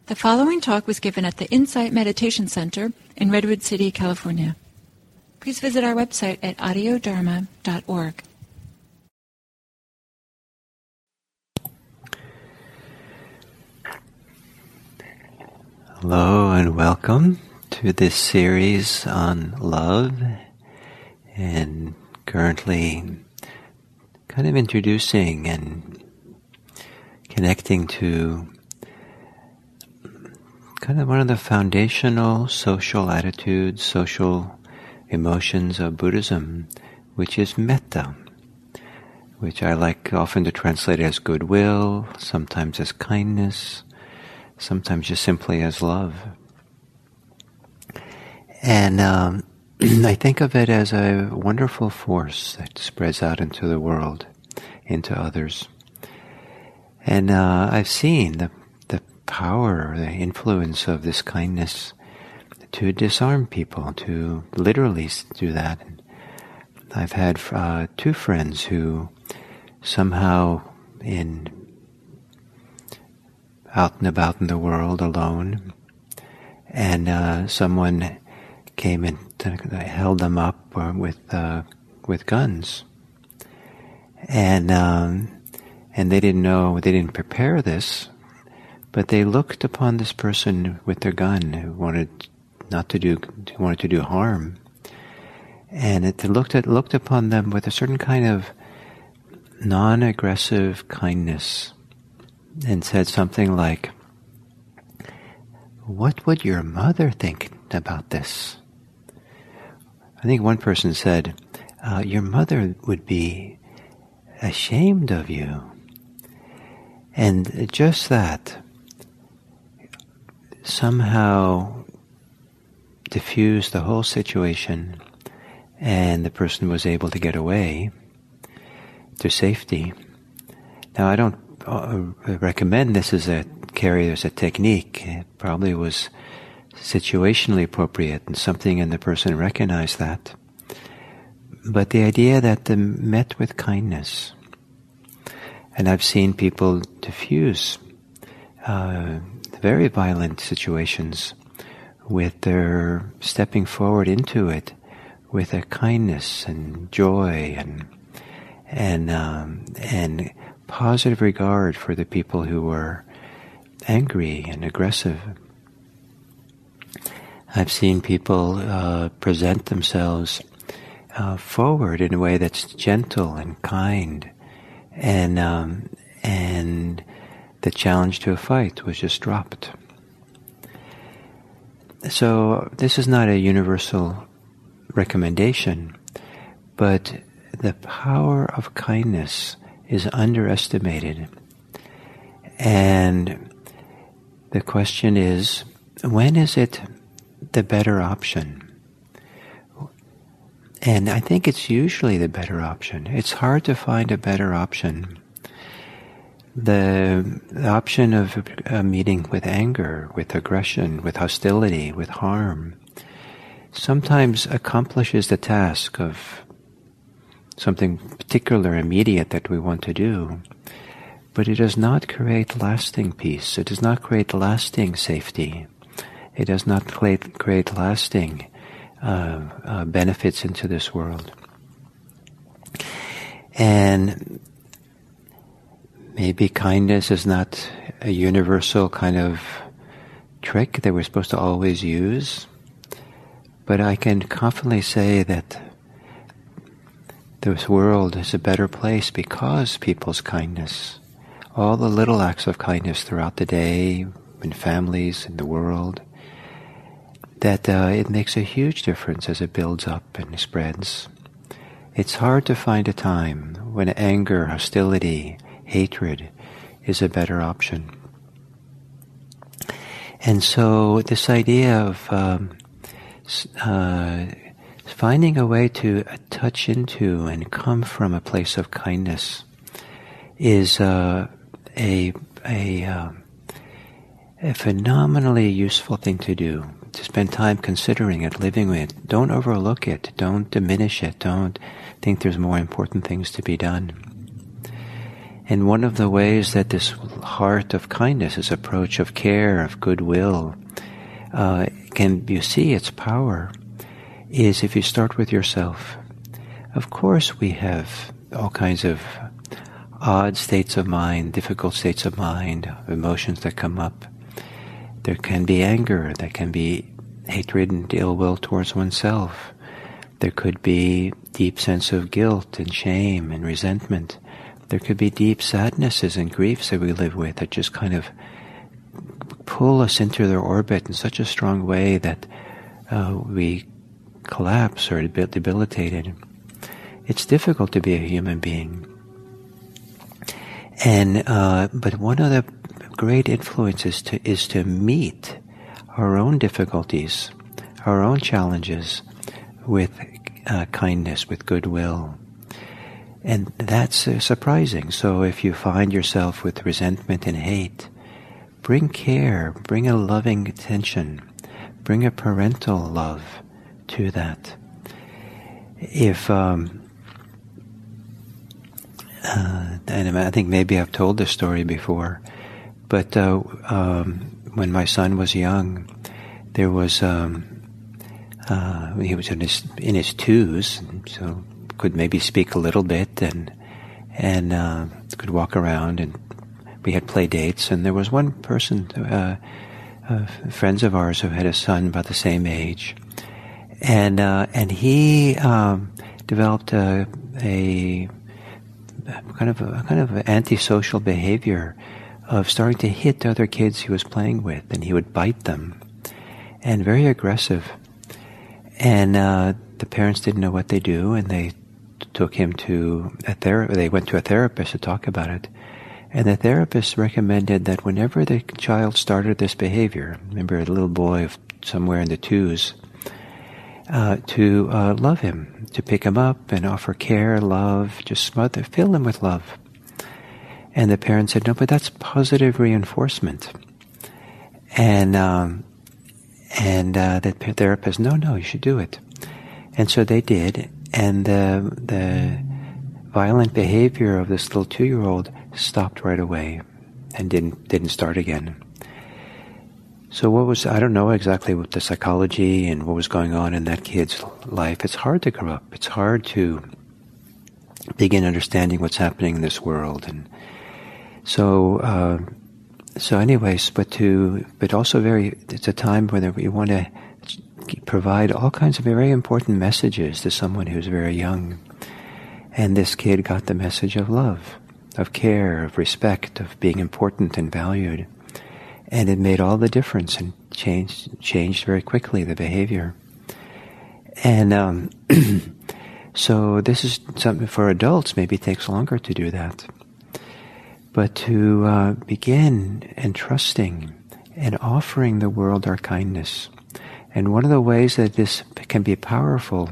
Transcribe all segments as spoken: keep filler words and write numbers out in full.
The following talk was given at the Insight Meditation Center in Redwood City, California. Please visit our website at audio dharma dot org. Hello and welcome to this series on love, and currently kind of introducing and connecting to kind of one of the foundational social attitudes, social emotions of Buddhism, which is metta, which I like often to translate as goodwill, sometimes as kindness, sometimes just simply as love. And um, I think of it as a wonderful force that spreads out into the world, into others. And uh, I've seen the the power, the influence of this kindness to disarm people, to literally do that. I've had uh, two friends who somehow in out and about in the world alone, and uh, someone came and held them up uh, with uh, with guns, and um, and they didn't know, they didn't prepare this, but they looked upon this person with their gun who wanted not to do, who wanted to do harm, and it looked at looked upon them with a certain kind of non-aggressive kindness, and said something like, "What would your mother think about this?" I think one person said, uh, "Your mother would be ashamed of you." And just that somehow diffused the whole situation, and the person was able to get away to safety. Now, I don't uh, recommend this as a carry as a technique. It probably was situationally appropriate, and something in the person recognized that. But the idea that they met with kindness, and I've seen people diffuse uh, very violent situations with their stepping forward into it with a kindness and joy and and um, and positive regard for the people who were angry and aggressive. I've seen people uh, present themselves uh, forward in a way that's gentle and kind, and um, and the challenge to a fight was just dropped. So this is not a universal recommendation, but the power of kindness is underestimated. And the question is, when is it the better option? And I think it's usually the better option. It's hard to find a better option. The, the option of a meeting with anger, with aggression, with hostility, with harm, sometimes accomplishes the task of something particular, immediate that we want to do, but it does not create lasting peace. It does not create lasting safety. It does not create, create lasting uh, uh, benefits into this world. And maybe kindness is not a universal kind of trick that we're supposed to always use, but I can confidently say that this world is a better place because people's kindness, all the little acts of kindness throughout the day, in families, in the world, that uh, it makes a huge difference as it builds up and spreads. It's hard to find a time when anger, hostility, hatred is a better option. And so this idea of um, uh, finding a way to touch into and come from a place of kindness is uh, a a, uh, a phenomenally useful thing to do. To spend time considering it, living with it. Don't overlook it. Don't diminish it. Don't think there's more important things to be done. And one of the ways that this heart of kindness, this approach of care, of goodwill, uh, can you see its power, is if you start with yourself. Of course we have all kinds of odd states of mind, difficult states of mind, emotions that come up. There can be anger, there can be hatred and ill will towards oneself. There could be deep sense of guilt and shame and resentment. There could be deep sadnesses and griefs that we live with that just kind of pull us into their orbit in such a strong way that uh, we collapse or are debilitated. It's difficult to be a human being. And uh, but one of the great influences to, is to meet our own difficulties, our own challenges with uh, kindness, with goodwill. And that's uh, surprising. So if you find yourself with resentment and hate, bring care, bring a loving attention, bring a parental love to that. If, um, uh, and I think maybe I've told this story before, but uh, um, when my son was young, there was, um, uh, he was in his, in his twos, so could maybe speak a little bit and and uh, could walk around, and we had play dates, and there was one person, uh, uh, friends of ours who had a son about the same age, and uh, and he um, developed a, a kind of a kind of antisocial behavior of starting to hit other kids he was playing with, and he would bite them, and very aggressive, and uh, the parents didn't know what they do, and they took him to a ther- they went to a therapist to talk about it. And the therapist recommended that whenever the child started this behavior, remember a little boy of somewhere in the twos, uh, to uh, love him, to pick him up and offer care, love, just smother, fill him with love. And the parents said, no, but that's positive reinforcement. And um, and uh, the therapist, no, no, you should do it. And so they did. And the, the violent behavior of this little two-year-old stopped right away and didn't didn't start again. So what was, I don't know exactly what the psychology and what was going on in that kid's life. It's hard to grow up. It's hard to begin understanding what's happening in this world. And so, uh, so anyways, but to, but also very, it's a time when we want to provide all kinds of very important messages to someone who's very young. And this kid got the message of love, of care, of respect, of being important and valued. And it made all the difference and changed changed very quickly the behavior. And um, so this is something for adults, maybe it takes longer to do that. But to uh, begin entrusting and offering the world our kindness. And one of the ways that this can be powerful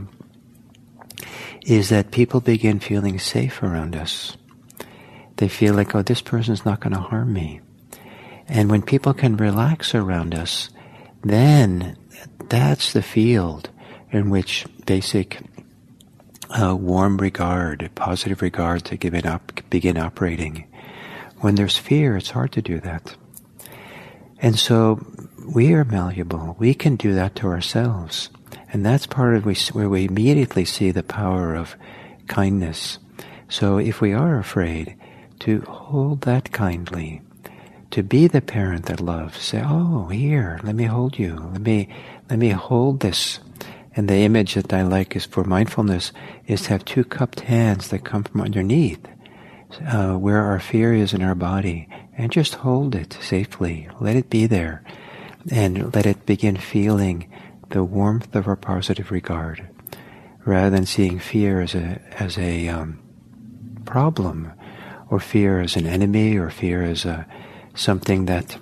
is that people begin feeling safe around us. They feel like, oh, this person's not going to harm me. And when people can relax around us, then that's the field in which basic uh, warm regard, positive regard to give it up, begin operating. When there's fear, it's hard to do that. And so we are malleable. We can do that to ourselves. And that's part of we, where we immediately see the power of kindness. So if we are afraid, to hold that kindly, to be the parent that loves, say, oh, here, let me hold you. Let me, let me hold this. And the image that I like is for mindfulness is to have two cupped hands that come from underneath, uh, where our fear is in our body, and just hold it safely. Let it be there. And let it begin feeling the warmth of our positive regard, rather than seeing fear as a as a um, problem, or fear as an enemy, or fear as a something that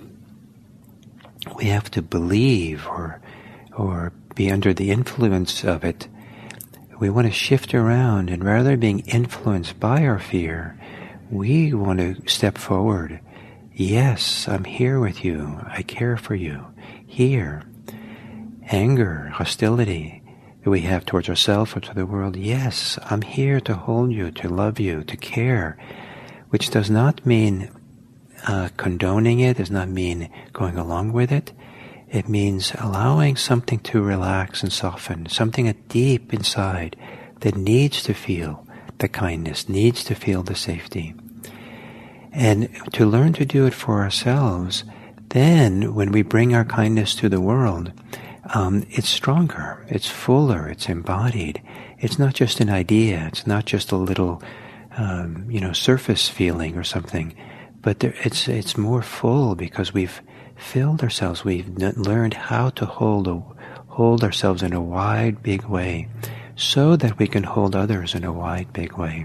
we have to believe or or be under the influence of it. We want to shift around, and rather than being influenced by our fear, we want to step forward. Yes, I'm here with you. I care for you. Here. Anger, hostility that we have towards ourselves or to the world. Yes, I'm here to hold you, to love you, to care. which does not mean uh, condoning it, does not mean going along with it. It means allowing something to relax and soften, something deep inside that needs to feel the kindness, needs to feel the safety. And to learn to do it for ourselves, then when we bring our kindness to the world, um, it's stronger, it's fuller, it's embodied. It's not just an idea, it's not just a little, um, you know, surface feeling or something, but there, it's it's more full because we've filled ourselves, we've n- learned how to hold a, hold ourselves in a wide, big way, so that we can hold others in a wide, big way.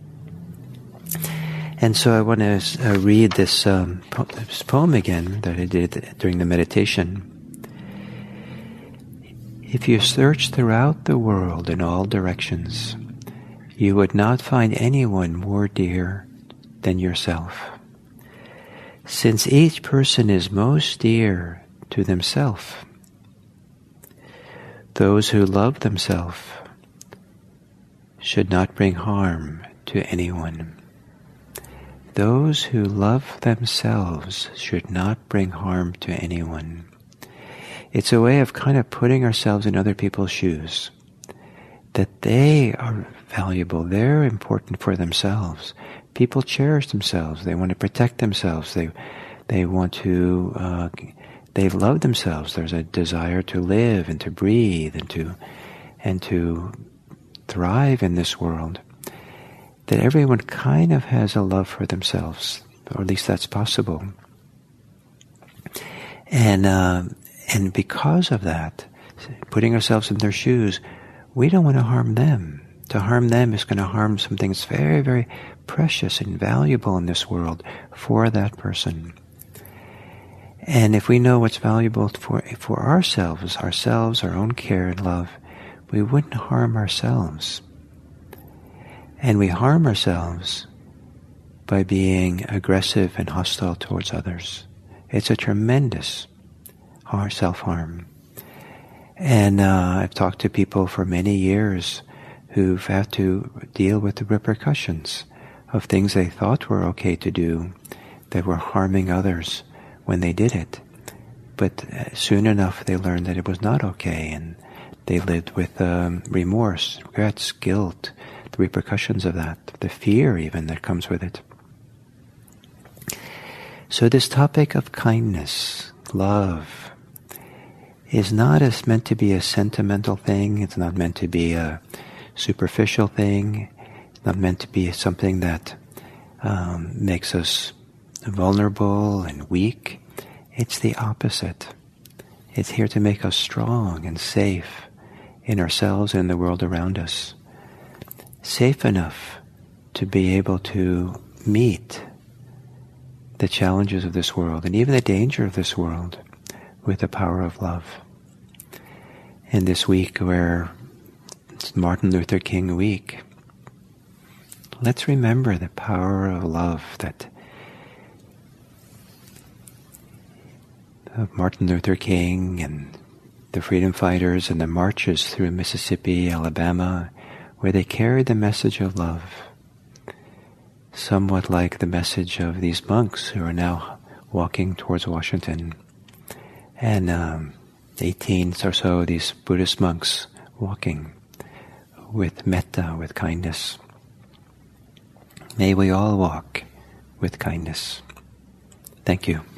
And so I want to uh, read this, um, po- this poem again that I did during the meditation. If you search throughout the world in all directions, you would not find anyone more dear than yourself. Since each person is most dear to themselves, those who love themselves should not bring harm to anyone. Those who love themselves should not bring harm to anyone. It's a way of kind of putting ourselves in other people's shoes, that they are valuable, they're important for themselves. People cherish themselves, they want to protect themselves, they they want to, uh, they love themselves. There's a desire to live and to breathe and to, and to thrive in this world. That everyone kind of has a love for themselves, or at least that's possible. And uh, and because of that, putting ourselves in their shoes, we don't want to harm them. To harm them is going to harm something that's very, very precious and valuable in this world for that person. And if we know what's valuable for for ourselves, ourselves, our own care and love, we wouldn't harm ourselves. And we harm ourselves by being aggressive and hostile towards others. It's a tremendous self-harm. And uh, I've talked to people for many years who've had to deal with the repercussions of things they thought were okay to do that were harming others when they did it. But soon enough they learned that it was not okay, and they lived with um, remorse, regrets, guilt, the repercussions of that, the fear even that comes with it. So this topic of kindness, love, is not as meant to be a sentimental thing. It's not meant to be a superficial thing. It's not meant to be something that um, makes us vulnerable and weak. It's the opposite. It's here to make us strong and safe in ourselves and in the world around us. Safe enough to be able to meet the challenges of this world and even the danger of this world with the power of love. In this week where it's Martin Luther King week, let's remember the power of love that of Martin Luther King and the freedom fighters and the marches through Mississippi, Alabama, where they carried the message of love, somewhat like the message of these monks who are now walking towards Washington. And um, eighteen or so, these Buddhist monks walking with metta, with kindness. May we all walk with kindness. Thank you.